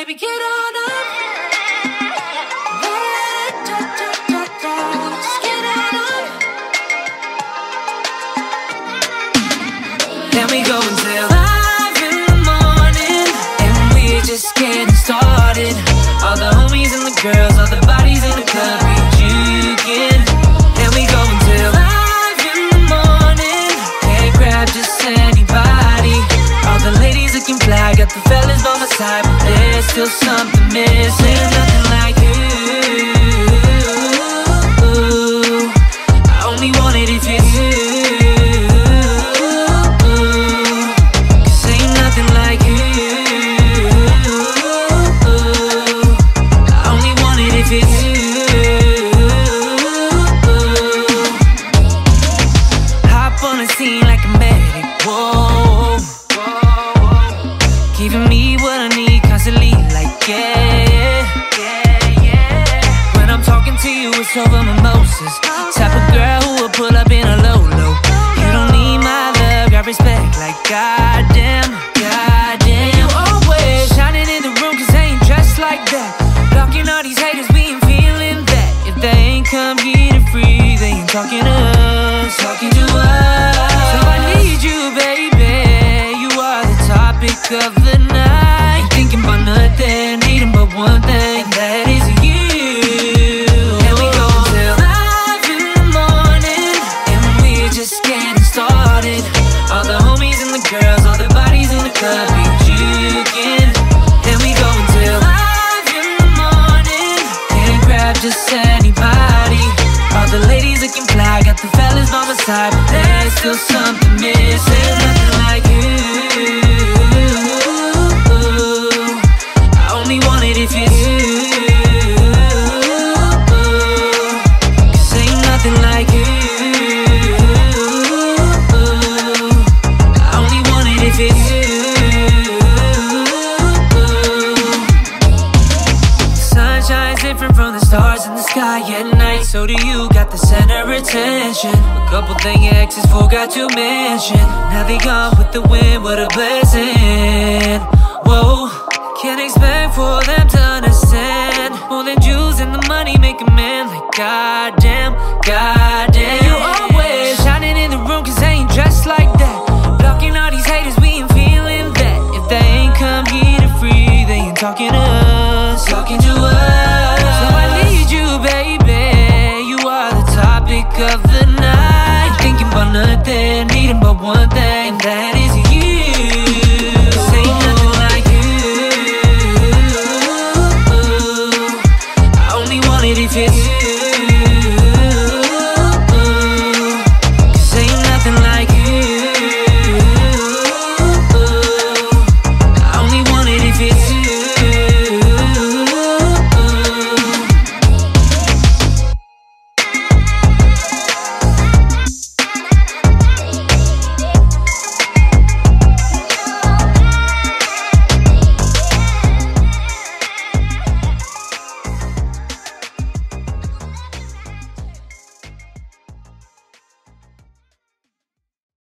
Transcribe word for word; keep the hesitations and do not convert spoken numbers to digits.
baby, get on up. Just get on up. Then we go until five in the morning, and we're just getting started. All the homies and the girls, all the bodies in the club, we juking. Then we go until five in the morning, can't grab just anybody. All the ladies looking fly, got the fellas by my side, but there's still something missing. Nothing like you. I only want it if it's you. Cause ain't nothing like you. I only want it if it's you. Hop on the scene like a medic, whoa. Giving me what I need constantly, like yeah, yeah, yeah. When I'm talking to you, it's over mimosas. Type of girl who will pull up in a low-low. You don't need my love, got respect, like goddamn, goddamn. You always shining in the room, cause they ain't dressed like that. Blocking all these haters, we ain't feeling that. If they ain't come get it free, they ain't talking to us, talking to us. So I need you, baby, you are the topic of the night. Ain't thinking about nothing, needing but one thing, and that is you. And we go till five in the morning, and we're just getting started. All the homies and the girls, all the bodies in the club, we juking. And we go until five in the morning, can't grab just anybody. All the ladies looking fly, got the fellas by my side, but there's still something missing. Nothing like you. I only want it if it's you. Cause ain't nothing like you. I only want it if it's you. Sun shines different from the stars in the sky at night. So do you, got the center of attention. A couple things your exes forgot to mention. Now they gone with the wind, what a blessing. Whoa, can't expect for them to understand. More than jewels and the money make a man, like goddamn, goddamn. You always shining in the room, cause they ain't dressed like that. Blocking all these haters, we ain't feeling that. If they ain't come get it free, they ain't talking to us, talking to us. So I need you, baby, you are the topic of the night. Ain't thinking about nothing, needing but one thing, and that